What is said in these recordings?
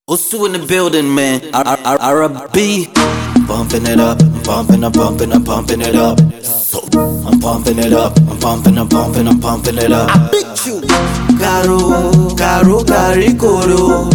Osu in the building, man. R.B. Bumping it up, I'm pumping it up. So, I'm pumping it up, I'm pumping it up. I beat you. Caro, cari, coro.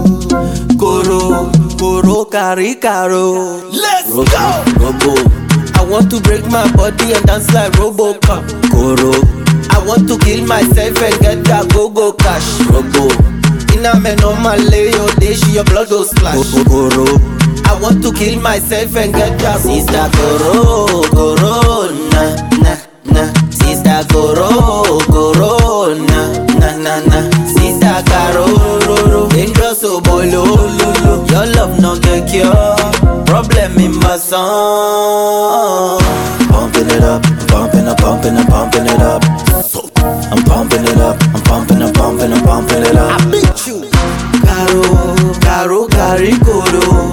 Coro, cari, caro. Let's go. Robo. I want to break my body and dance like Robocop. Coro. I want to kill myself and get that go-go cash. Robo. In a man on my lay, your day, she your blood will splash. Coro. I want to kill myself and get that sister Coro, na. Sister Coro, na. Sister Caro, dangerous oh boy, lo. Your love no get cure, problem in my song. Pumping it up, I'm pumping it up. So, I'm pumping it up, I'm pumping it up. I beat you. Caro, cari, coro.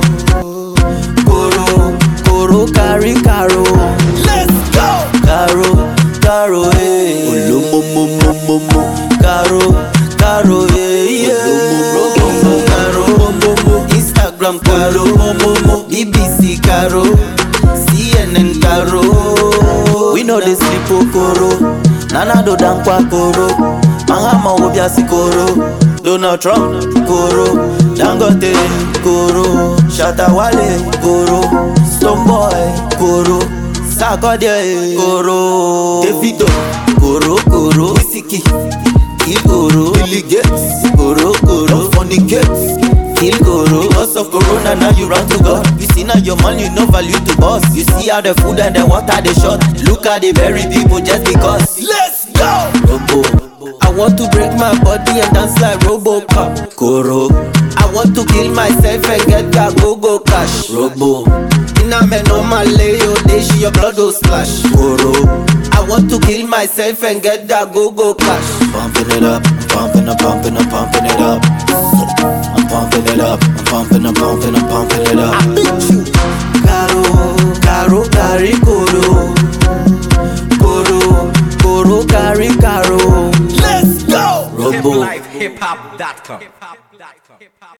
Coro, cari, caro. Let's go. Caro, eh. Olomomomomomo. Caro, eh. Caro, Instagram Caro, BBC Caro, CNN Caro. We know they sleep Coro. Nana do dankwa Coro. Mahama obiasi Coro. Donald Trump Coro. Dangote Coro. Shatta Wale Coro. Stonebwoy Coro. Sarkodie Coro. Davido Coro. Wizkid Kill Coro. Billy Gates Coro. Don't fornicate Kill Coro. Because of Corona now you run to God. You see now your money no value to boss. You see how the food and the water they short. Look at the very people just because. Let's go. Robo. I want to break my body and dance like Robocop. Coro. I want to kill myself and get that go-go cash. Robo. In a man on my lay, your day, she your blood will splash. Coro. I want to kill myself and get that go-go cash. Pumping it up, I'm pumping it up. So, I'm pumping it up, I'm pumping it up. I beat you. Caro, cari, coro. Coro, cari, caro. Let's go. Robo. hiphop.com